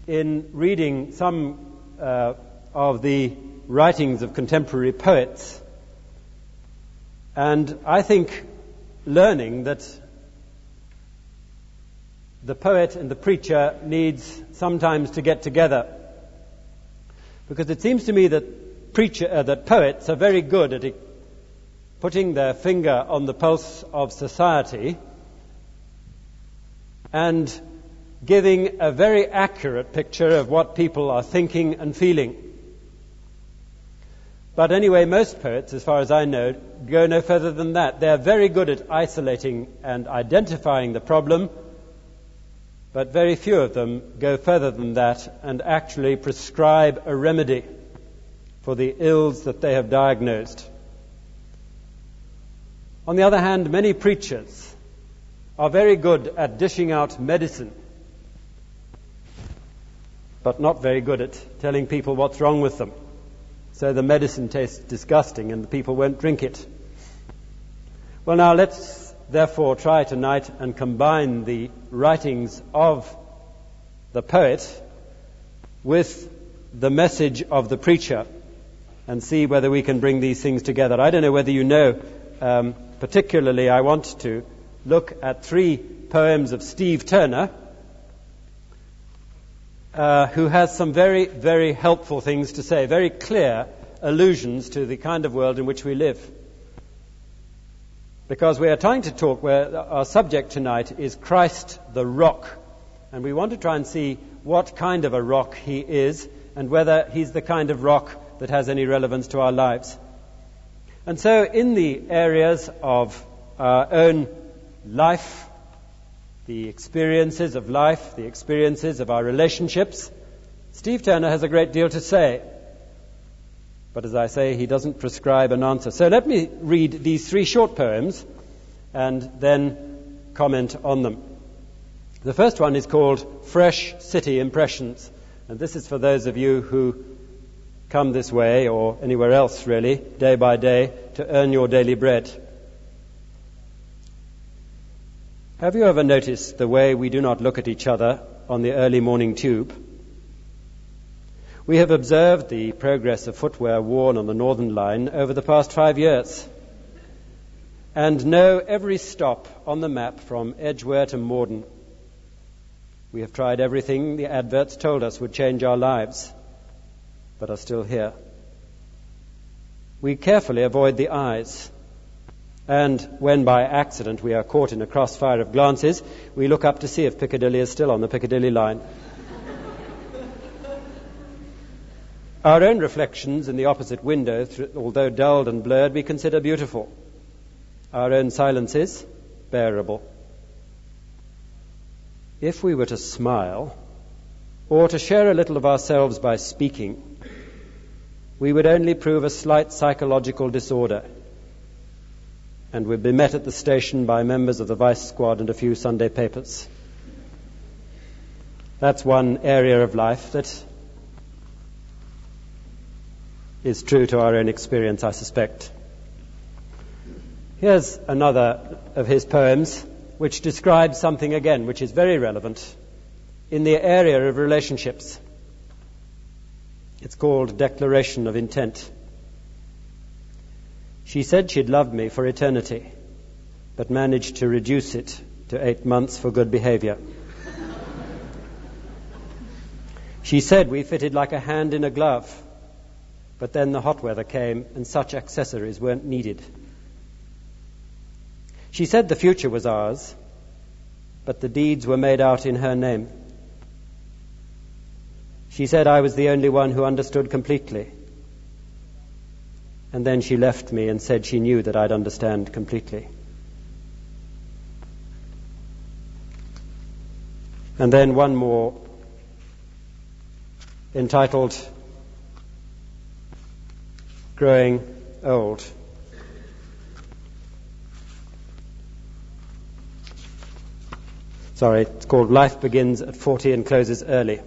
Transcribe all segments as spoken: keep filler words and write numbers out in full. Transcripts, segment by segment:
in reading some uh, of the writings of contemporary poets, and I think learning that the poet and the preacher needs sometimes to get together, because it seems to me that preacher uh, that poets are very good at it, putting their finger on the pulse of society and giving a very accurate picture of what people are thinking and feeling. But anyway, most poets, as far as I know, go no further than that. They're very good at isolating and identifying the problem, but very few of them go further than that and actually prescribe a remedy for the ills that they have diagnosed. On the other hand, many preachers are very good at dishing out medicine, but not very good at telling people what's wrong with them. So the medicine tastes disgusting and the people won't drink it. Well, now let's therefore try tonight and combine the writings of the poet with the message of the preacher and see whether we can bring these things together. I don't know whether you know, um, particularly I want to look at three poems of Steve Turner, uh, who has some very, very helpful things to say, very clear allusions to the kind of world in which we live. Because we are trying to talk, where our subject tonight is Christ the Rock. And we want to try and see what kind of a rock he is and whether he's the kind of rock that has any relevance to our lives. And so in the areas of our own life, the experiences of life, the experiences of our relationships, Steve Turner has a great deal to say. But as I say, he doesn't prescribe an answer. So let me read these three short poems and then comment on them. The first one is called Fresh City Impressions. And this is for those of you who come this way, or anywhere else really, day by day, to earn your daily bread. Have you ever noticed the way we do not look at each other on the early morning tube? We have observed the progress of footwear worn on the Northern Line over the past five years and know every stop on the map from Edgware to Morden. We have tried everything the adverts told us would change our lives, but are still here. We carefully avoid the eyes, and when by accident we are caught in a crossfire of glances, we look up to see if Piccadilly is still on the Piccadilly line. Our own reflections in the opposite window, although dulled and blurred, we consider beautiful. Our own silences, bearable. If we were to smile, or to share a little of ourselves by speaking, we would only prove a slight psychological disorder, and would be met at the station by members of the Vice Squad and a few Sunday papers. That's one area of life that is true to our own experience, I suspect. Here's another of his poems which describes something again which is very relevant in the area of relationships. It's called Declaration of Intent. She said she'd love me for eternity, but managed to reduce it to eight months for good behavior. She said we fitted like a hand in a glove, but then the hot weather came and such accessories weren't needed. She said the future was ours, but the deeds were made out in her name. She said I was the only one who understood completely. And then she left me and said she knew that I'd understand completely. And then one more entitled Growing Old. Sorry, it's called Life Begins at forty and Closes Early.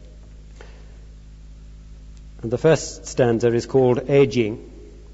And the first stanza is called Aging.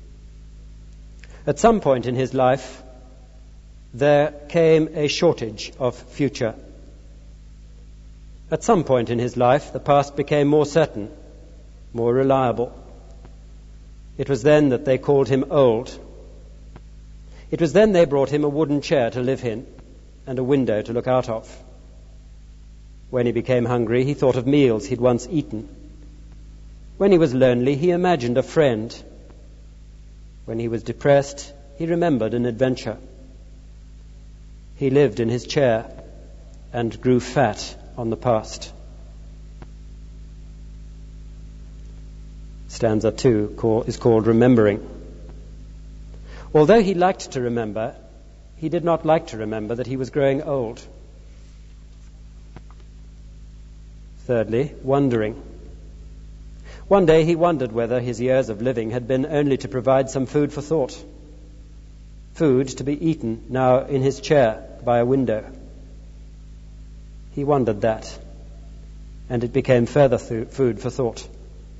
At some point in his life, there came a shortage of future. At some point in his life, the past became more certain, more reliable. It was then that they called him old. It was then they brought him a wooden chair to live in and a window to look out of. When he became hungry, he thought of meals he'd once eaten. When he was lonely, he imagined a friend. When he was depressed, he remembered an adventure. He lived in his chair and grew fat on the past. Stanza two is called Remembering. Although he liked to remember, he did not like to remember that he was growing old. Thirdly, wondering. One day he wondered whether his years of living had been only to provide some food for thought. Food to be eaten now in his chair by a window. He wondered that, and it became further th- food for thought.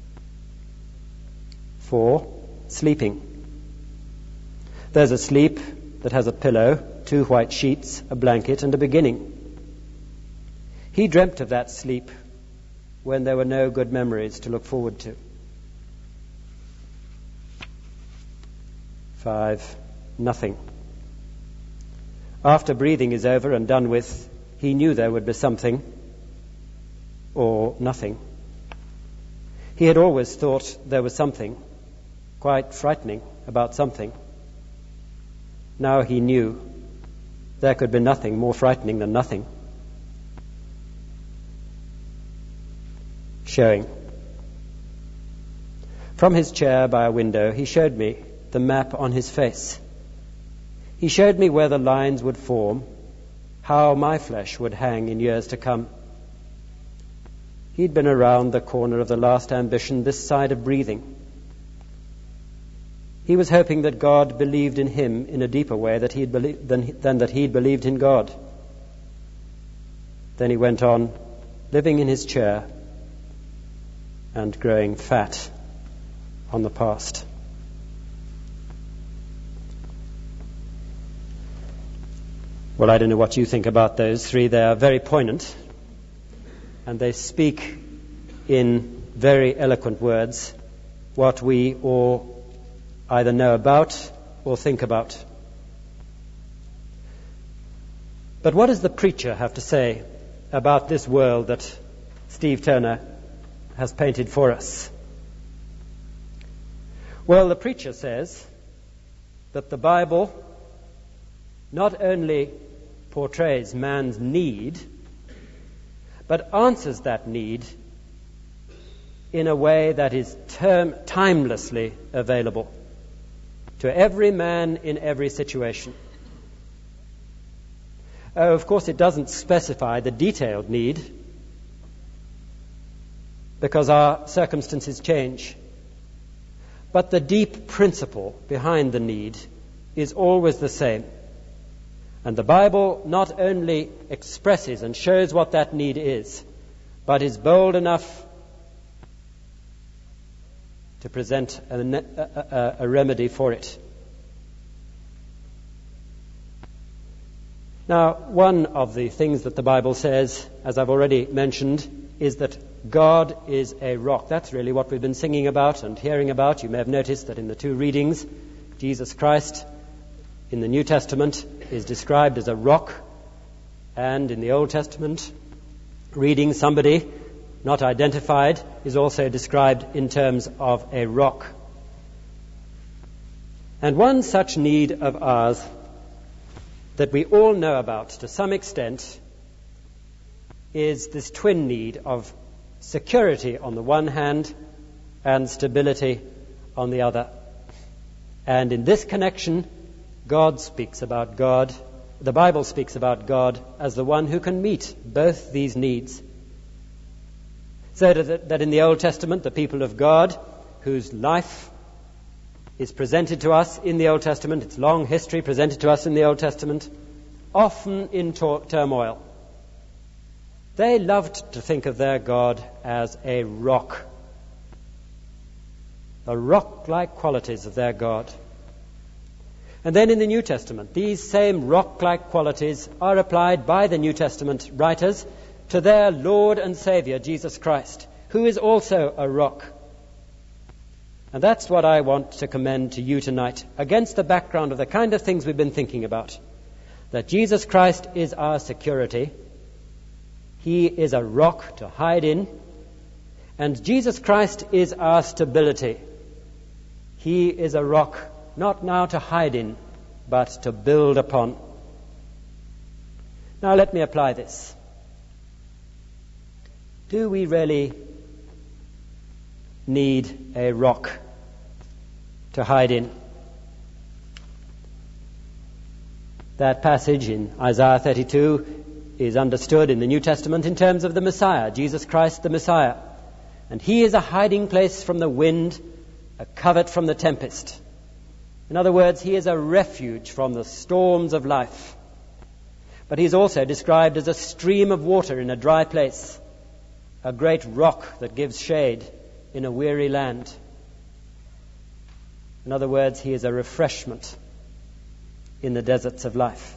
Four, sleeping. There's a sleep that has a pillow, two white sheets, a blanket, and a beginning. He dreamt of that sleep when there were no good memories to look forward to. Five, nothing. After breathing is over and done with, he knew there would be something or nothing. He had always thought there was something, quite frightening about something. Now he knew there could be nothing more frightening than nothing. Showing. From his chair by a window, he showed me the map on his face. He showed me where the lines would form, how my flesh would hang in years to come. He'd been around the corner of the last ambition this side of breathing. He was hoping that God believed in him in a deeper way that he'd believed, than, than that he'd believed in God. Then he went on, living in his chair and growing fat on the past. Well, I don't know what you think about those three. They are very poignant, and they speak in very eloquent words what we all either know about or think about. But what does the preacher have to say about this world that Steve Turner has painted for us? Well, the preacher says that the Bible not only portrays man's need, but answers that need in a way that is term- timelessly available to every man in every situation. Oh, of course, it doesn't specify the detailed need, because our circumstances change. But the deep principle behind the need is always the same. And the Bible not only expresses and shows what that need is, but is bold enough to present a, a, a remedy for it. Now, one of the things that the Bible says, as I've already mentioned, is that God is a rock. That's really what we've been singing about and hearing about. You may have noticed that in the two readings, Jesus Christ in the New Testament is described as a rock, and in the Old Testament reading, somebody not identified is also described in terms of a rock. And one such need of ours that we all know about to some extent is this twin need of security on the one hand and stability on the other. And in this connection, God speaks about God, the Bible speaks about God as the one who can meet both these needs. So that in the Old Testament, the people of God, whose life is presented to us in the Old Testament, its long history presented to us in the Old Testament, often in tor- turmoil, they loved to think of their God as a rock. The rock-like qualities of their God. And then in the New Testament, these same rock-like qualities are applied by the New Testament writers to their Lord and Saviour, Jesus Christ, who is also a rock. And that's what I want to commend to you tonight, against the background of the kind of things we've been thinking about. That Jesus Christ is our security. He is a rock to hide in. And Jesus Christ is our stability. He is a rock not now to hide in, but to build upon. Now let me apply this. Do we really need a rock to hide in? That passage in Isaiah thirty-two is understood in the New Testament in terms of the Messiah, Jesus Christ the Messiah. And he is a hiding place from the wind, a covert from the tempest. In other words, he is a refuge from the storms of life. But he's also described as a stream of water in a dry place, a great rock that gives shade in a weary land. In other words, he is a refreshment in the deserts of life.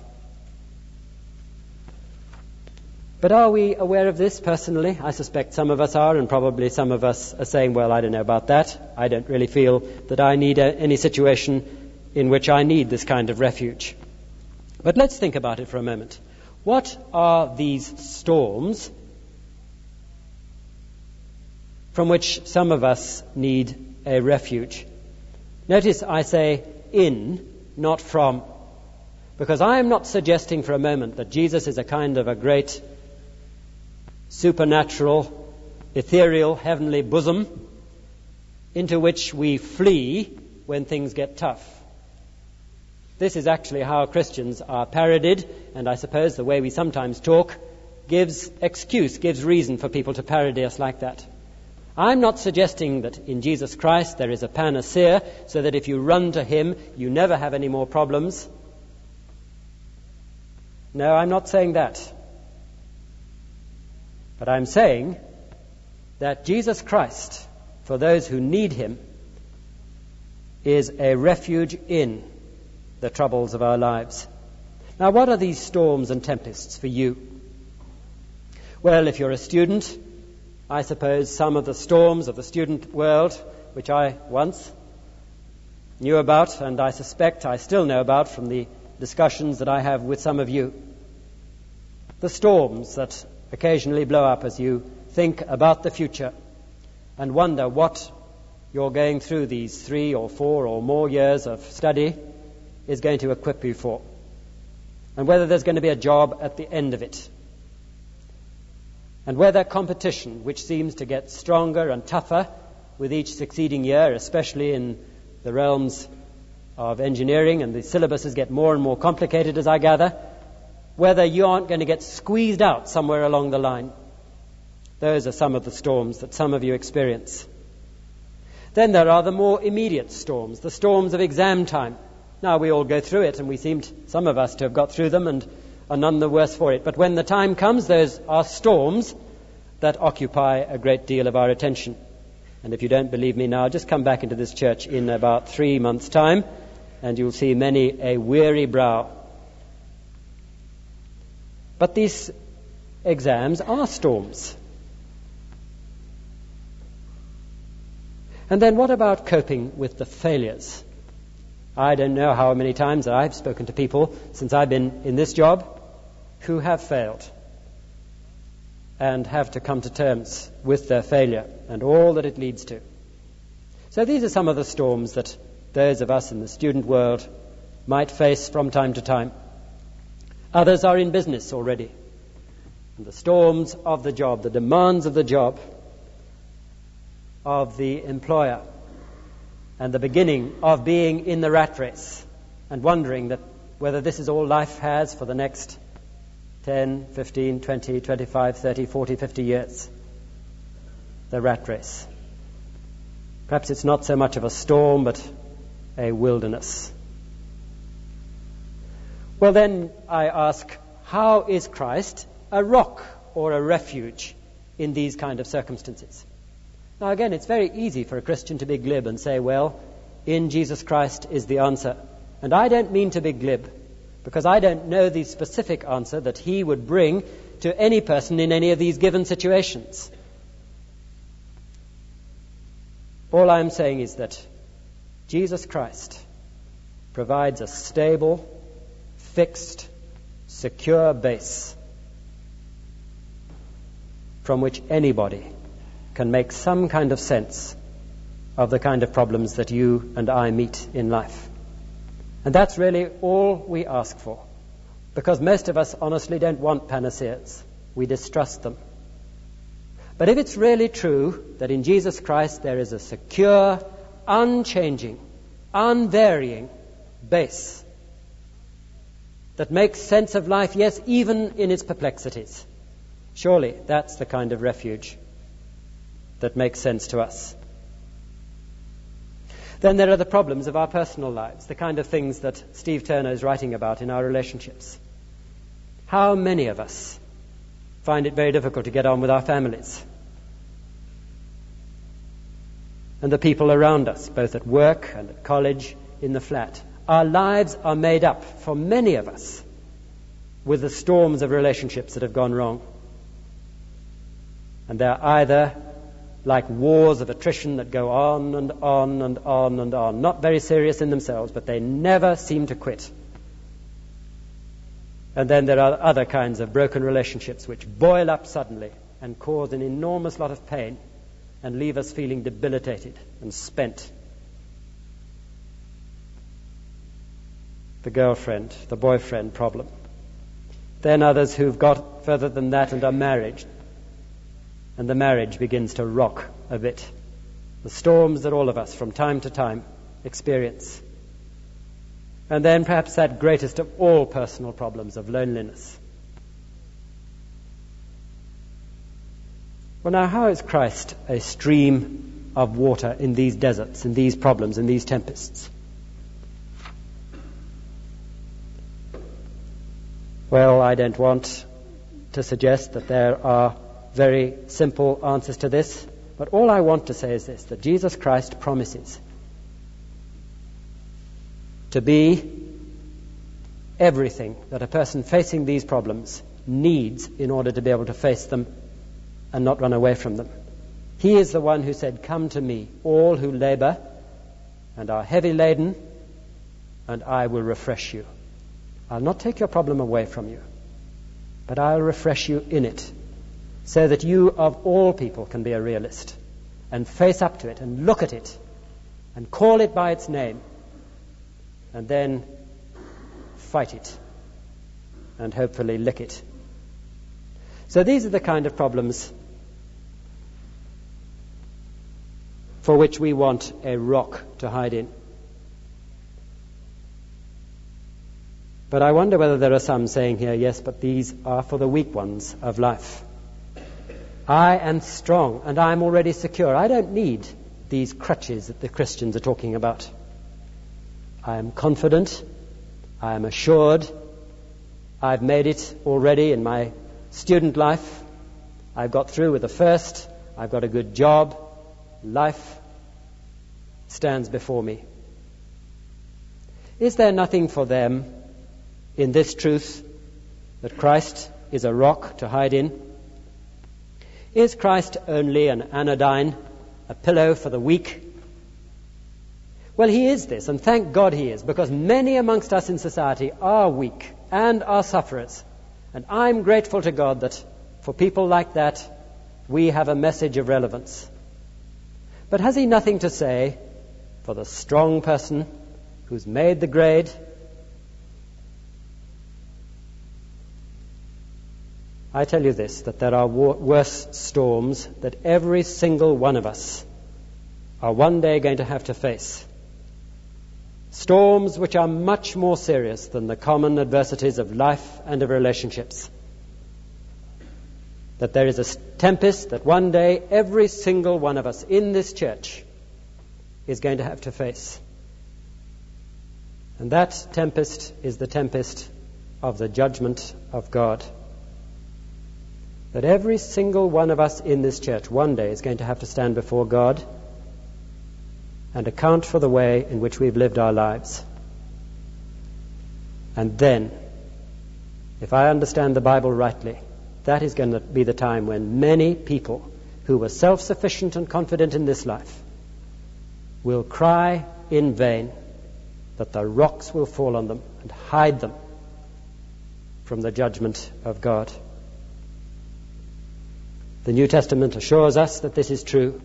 But are we aware of this personally? I suspect some of us are, and probably some of us are saying, well, I don't know about that. I don't really feel that I need a, any situation in which I need this kind of refuge. But let's think about it for a moment. What are these storms from which some of us need a refuge? Notice I say in, not from, because I am not suggesting for a moment that Jesus is a kind of a great supernatural, ethereal, heavenly bosom into which we flee when things get tough. This is actually how Christians are parodied, and I suppose the way we sometimes talk gives excuse, gives reason for people to parody us like that. I'm not suggesting that in Jesus Christ there is a panacea, so that if you run to him, you never have any more problems. No, I'm not saying that. But I'm saying that Jesus Christ, for those who need him, is a refuge in the troubles of our lives. Now, what are these storms and tempests for you? Well, if you're a student, I suppose some of the storms of the student world, which I once knew about, and I suspect I still know about from the discussions that I have with some of you. The storms that occasionally blow up as you think about the future and wonder what you're going through these three or four or more years of study is going to equip you for, and whether there's going to be a job at the end of it, and whether competition, which seems to get stronger and tougher with each succeeding year, especially in the realms of engineering, and the syllabuses get more and more complicated, as I gather, whether you aren't going to get squeezed out somewhere along the line. Those are some of the storms that some of you experience. Then there are the more immediate storms, the storms of exam time. Now, we all go through it, and we seem, to, some of us, to have got through them and are none the worse for it. But when the time comes, those are storms that occupy a great deal of our attention. And if you don't believe me now, just come back into this church in about three months' time, and you'll see many a weary brow. But these exams are storms. And then what about coping with the failures? I don't know how many times I've spoken to people since I've been in this job who have failed and have to come to terms with their failure and all that it leads to. So these are some of the storms that those of us in the student world might face from time to time. Others are in business already. And the storms of the job, the demands of the job, of the employer, and the beginning of being in the rat race and wondering that whether this is all life has for the next ten, fifteen, twenty, twenty-five, thirty, forty, fifty years. The rat race. Perhaps it's not so much of a storm, but a wilderness. Well, then I ask, how is Christ a rock or a refuge in these kind of circumstances? Now, again, it's very easy for a Christian to be glib and say, well, in Jesus Christ is the answer. And I don't mean to be glib, because I don't know the specific answer that he would bring to any person in any of these given situations. All I'm saying is that Jesus Christ provides a stable, fixed, secure base from which anybody can make some kind of sense of the kind of problems that you and I meet in life. And that's really all we ask for, because most of us honestly don't want panaceas. We distrust them. But if it's really true that in Jesus Christ there is a secure, unchanging, unvarying base that makes sense of life, yes, even in its perplexities, surely that's the kind of refuge that makes sense to us. Then there are the problems of our personal lives, the kind of things that Steve Turner is writing about in our relationships. How many of us find it very difficult to get on with our families and the people around us, both at work and at college, in the flat? Our lives are made up, for many of us, with the storms of relationships that have gone wrong. And they're either like wars of attrition that go on and on and on and on, not very serious in themselves, but they never seem to quit. And then there are other kinds of broken relationships which boil up suddenly and cause an enormous lot of pain and leave us feeling debilitated and spent. The girlfriend, the boyfriend problem. Then others who've got further than that and are married, and the marriage begins to rock a bit. The storms that all of us from time to time experience. And then perhaps that greatest of all personal problems of loneliness. Well, now, how is Christ a stream of water in these deserts, in these problems, in these tempests? Well, I don't want to suggest that there are very simple answers to this, but all I want to say is this, that Jesus Christ promises to be everything that a person facing these problems needs in order to be able to face them and not run away from them. He is the one who said, "Come to me, all who labor and are heavy laden, and I will refresh you." I'll not take your problem away from you, but I'll refresh you in it, so that you of all people can be a realist and face up to it and look at it and call it by its name and then fight it and hopefully lick it. So these are the kind of problems for which we want a rock to hide in. But I wonder whether there are some saying here, yes, but these are for the weak ones of life. I am strong and I am already secure. I don't need these crutches that the Christians are talking about. I am confident. I am assured. I've made it already in my student life. I've got through with the first. I've got a good job. Life stands before me. Is there nothing for them in this truth that Christ is a rock to hide in? Is Christ only an anodyne, a pillow for the weak? Well, he is this, and thank God he is, because many amongst us in society are weak and are sufferers. And I'm grateful to God that for people like that, we have a message of relevance. But has he nothing to say for the strong person who's made the grade? I tell you this, that there are wor- worse storms that every single one of us are one day going to have to face. Storms which are much more serious than the common adversities of life and of relationships. That there is a tempest that one day every single one of us in this church is going to have to face. And that tempest is the tempest of the judgment of God. That every single one of us in this church one day is going to have to stand before God and account for the way in which we've lived our lives. And then, if I understand the Bible rightly, that is going to be the time when many people who were self-sufficient and confident in this life will cry in vain that the rocks will fall on them and hide them from the judgment of God. The New Testament assures us that this is true,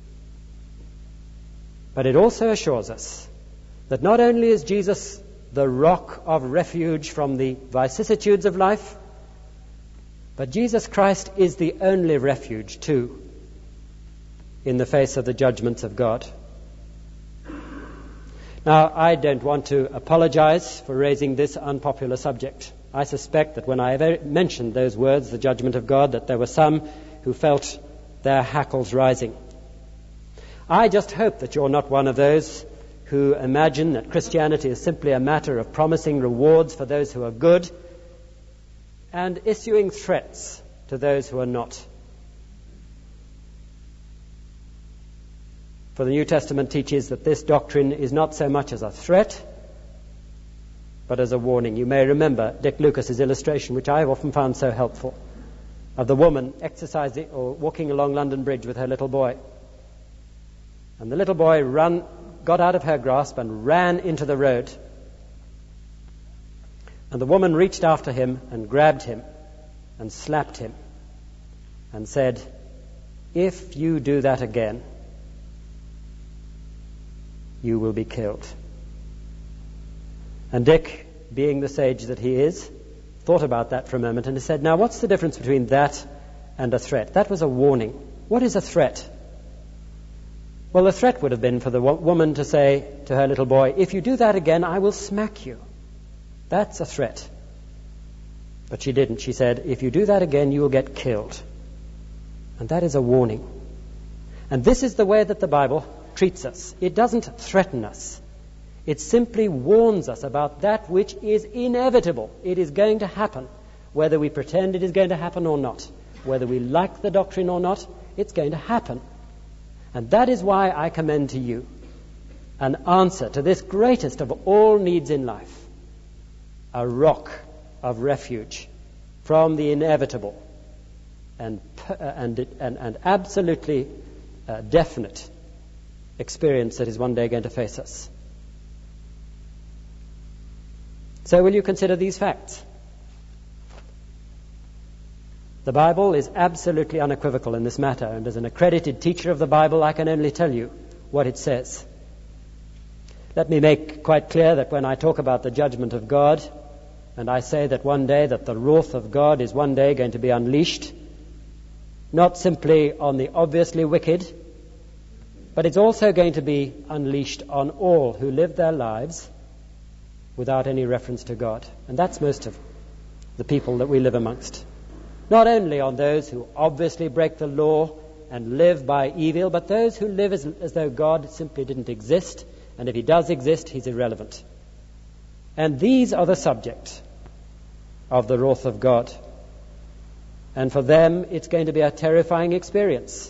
but it also assures us that not only is Jesus the rock of refuge from the vicissitudes of life, but Jesus Christ is the only refuge too in the face of the judgments of God. Now, I don't want to apologize for raising this unpopular subject. I suspect that when I ever mentioned those words, the judgment of God, that there were some who felt their hackles rising. I just hope that you're not one of those who imagine that Christianity is simply a matter of promising rewards for those who are good and issuing threats to those who are not. For the New Testament teaches that this doctrine is not so much as a threat, but as a warning. You may remember Dick Lucas's illustration, which I have often found so helpful, of the woman exercising or walking along London Bridge with her little boy. And the little boy run, got out of her grasp and ran into the road. And the woman reached after him and grabbed him and slapped him and said, "If you do that again, you will be killed." And Dick, being the sage that he is, thought about that for a moment and he said, "Now what's the difference between that and a threat?" That was a warning. What is a threat? Well, the threat would have been for the wo- woman to say to her little boy, "If you do that again, I will smack you." That's a threat. But she didn't. She said, "If you do that again, you will get killed." And that is a warning. And this is the way that the Bible treats us. It doesn't threaten us. It simply warns us about that which is inevitable. It is going to happen, whether we pretend it is going to happen or not. Whether we like the doctrine or not, it's going to happen. And that is why I commend to you an answer to this greatest of all needs in life, a rock of refuge from the inevitable and, and, and, and absolutely uh, definite experience that is one day going to face us. So will you consider these facts? The Bible is absolutely unequivocal in this matter, and as an accredited teacher of the Bible, I can only tell you what it says. Let me make quite clear that when I talk about the judgment of God, and I say that one day that the wrath of God is one day going to be unleashed, not simply on the obviously wicked, but it's also going to be unleashed on all who live their lives without any reference to God. And that's most of the people that we live amongst. Not only on those who obviously break the law and live by evil, but those who live as, as though God simply didn't exist, and if he does exist, he's irrelevant. And these are the subject of the wrath of God. And for them, it's going to be a terrifying experience.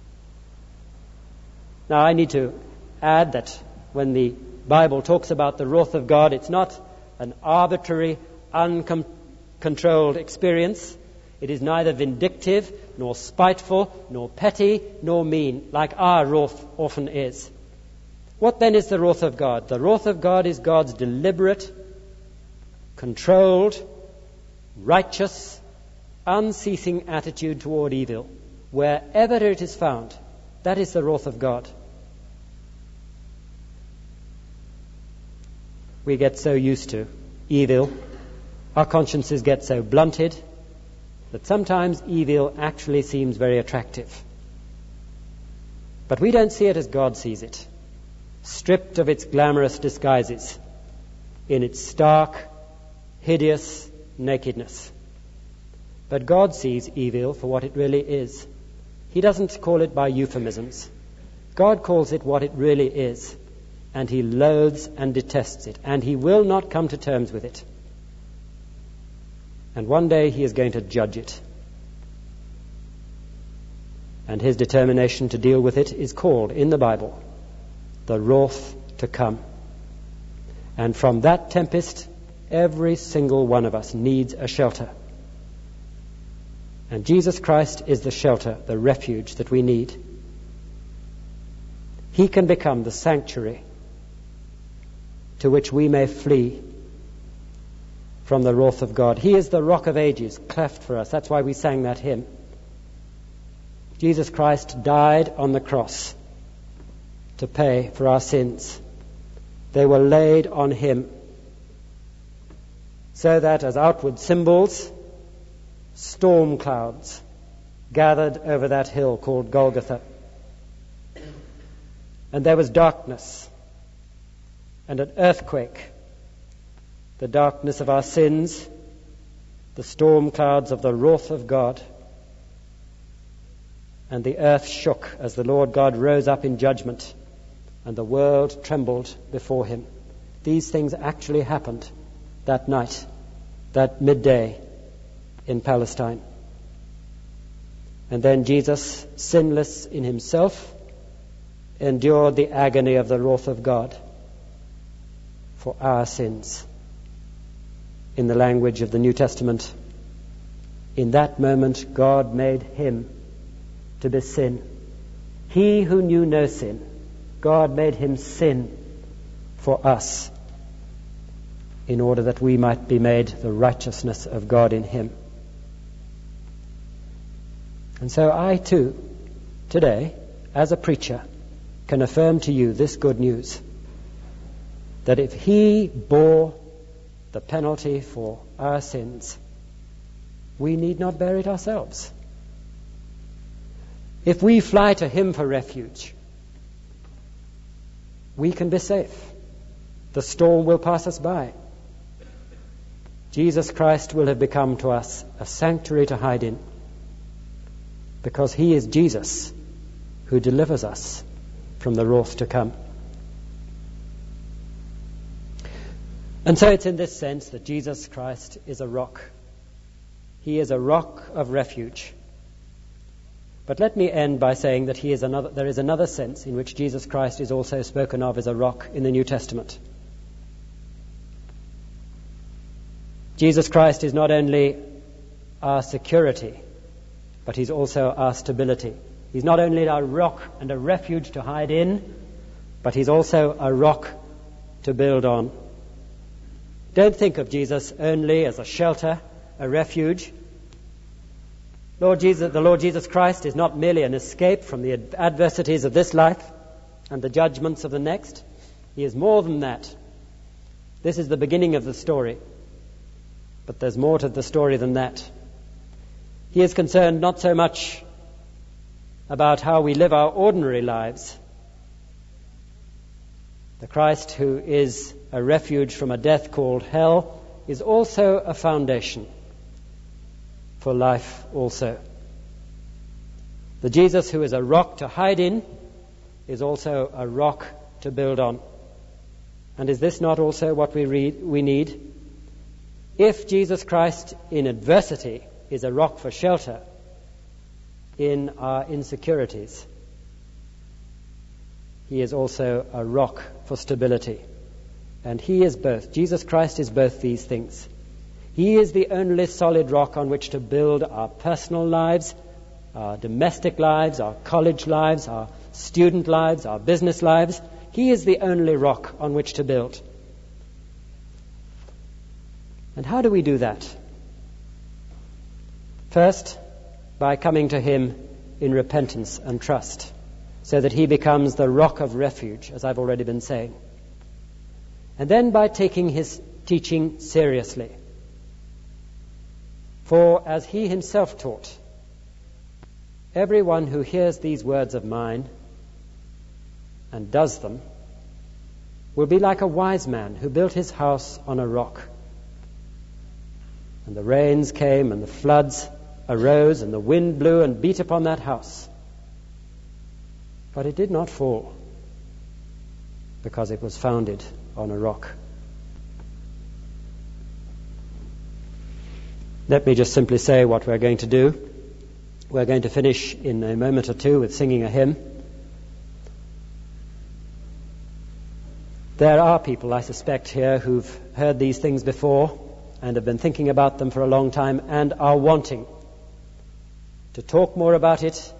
Now, I need to add that when the Bible talks about the wrath of God, it's not an arbitrary, uncontrolled experience. It is neither vindictive, nor spiteful, nor petty, nor mean, like our wrath often is. What then is the wrath of God? The wrath of God is God's deliberate, controlled, righteous, unceasing attitude toward evil. Wherever it is found, that is the wrath of God. We get so used to evil, our consciences get so blunted, that sometimes evil actually seems very attractive. But we don't see it as God sees it, stripped of its glamorous disguises, in its stark, hideous nakedness. But God sees evil for what it really is. He doesn't call it by euphemisms. God calls it what it really is, and he loathes and detests it, and he will not come to terms with it. And one day he is going to judge it. And his determination to deal with it is called in the Bible the wrath to come. And from that tempest, every single one of us needs a shelter. And Jesus Christ is the shelter, the refuge that we need. He can become the sanctuary to which we may flee from the wrath of God. He is the rock of ages, cleft for us. That's why we sang that hymn. Jesus Christ died on the cross to pay for our sins. They were laid on him, so that as outward symbols, storm clouds gathered over that hill called Golgotha. And there was darkness and an earthquake, the darkness of our sins, the storm clouds of the wrath of God. And the earth shook as the Lord God rose up in judgment, and the world trembled before him. These things actually happened that night, that midday in Palestine. And then Jesus, sinless in himself, endured the agony of the wrath of God for our sins. In the language of the New Testament, in that moment God made him to be sin. He who knew no sin, God made him sin for us, in order that we might be made the righteousness of God in him. And so I too, today, as a preacher, can affirm to you this good news, that if he bore the penalty for our sins, we need not bear it ourselves. If we fly to him for refuge, we can be safe. The storm will pass us by. Jesus Christ will have become to us a sanctuary to hide in, because he is Jesus who delivers us from the wrath to come. And so it's in this sense that Jesus Christ is a rock. He is a rock of refuge. But let me end by saying that he is another, there is another sense in which Jesus Christ is also spoken of as a rock in the New Testament. Jesus Christ is not only our security, but he's also our stability. He's not only our rock and a refuge to hide in, but he's also a rock to build on. Don't think of Jesus only as a shelter, a refuge. Lord Jesus, the Lord Jesus Christ is not merely an escape from the adversities of this life and the judgments of the next. He is more than that. This is the beginning of the story. But there's more to the story than that. He is concerned not so much about how we live our ordinary lives. The Christ who is a refuge from a death called hell is also a foundation for life also. The Jesus who is a rock to hide in is also a rock to build on. And is this not also what we read, we need? If Jesus Christ in adversity is a rock for shelter in our insecurities, he is also a rock for stability. And he is both. Jesus Christ is both these things. He is the only solid rock on which to build our personal lives, our domestic lives, our college lives, our student lives, our business lives. He is the only rock on which to build. And how do we do that? First, by coming to him in repentance and trust, so that he becomes the rock of refuge, as I've already been saying. And then by taking his teaching seriously. For as he himself taught, everyone who hears these words of mine and does them will be like a wise man who built his house on a rock. And the rains came and the floods arose and the wind blew and beat upon that house. But it did not fall, because it was founded on a rock. Let me just simply say what we're going to do. We're going to finish in a moment or two with singing a hymn. There are people, I suspect, here who've heard these things before and have been thinking about them for a long time and are wanting to talk more about it,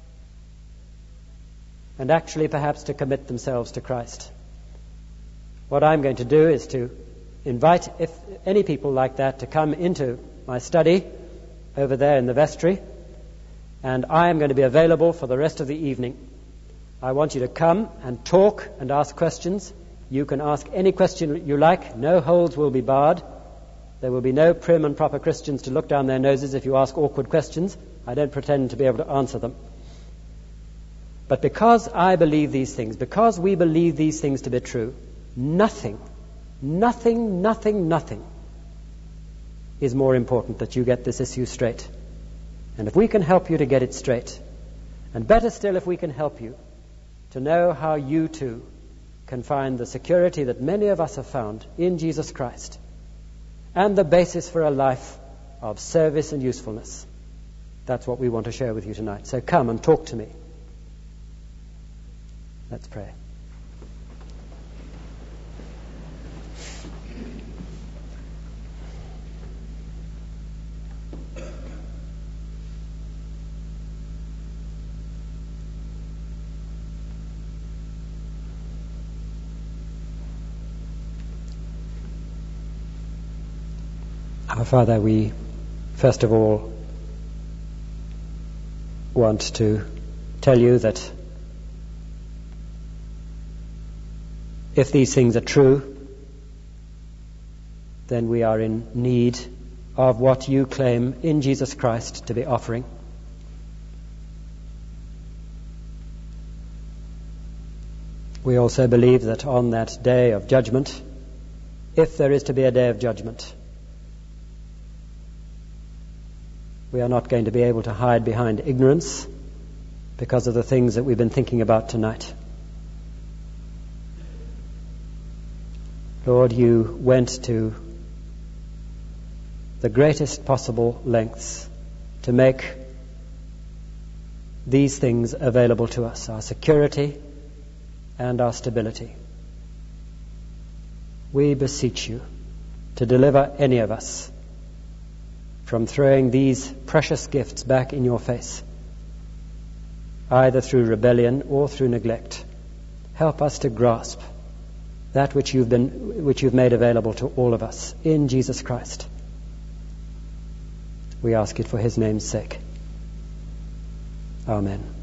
and actually perhaps to commit themselves to Christ. What I'm going to do is to invite if any people like that to come into my study over there in the vestry, and I am going to be available for the rest of the evening. I want you to come and talk and ask questions. You can ask any question you like. No holds will be barred. There will be no prim and proper Christians to look down their noses if you ask awkward questions. I don't pretend to be able to answer them. But because I believe these things, because we believe these things to be true, nothing, nothing, nothing, nothing is more important that you get this issue straight. And if we can help you to get it straight, and better still if we can help you to know how you too can find the security that many of us have found in Jesus Christ, and the basis for a life of service and usefulness, that's what we want to share with you tonight. So come and talk to me. Let's pray. Our Father, we first of all want to tell you that if these things are true, then we are in need of what you claim in Jesus Christ to be offering. We also believe that on that day of judgment, if there is to be a day of judgment, we are not going to be able to hide behind ignorance because of the things that we've been thinking about tonight. Lord, you went to the greatest possible lengths to make these things available to us, our security and our stability. We beseech you to deliver any of us from throwing these precious gifts back in your face, either through rebellion or through neglect. Help us to grasp that which you've been, which you've made available to all of us in Jesus Christ. We ask it for his name's sake. Amen.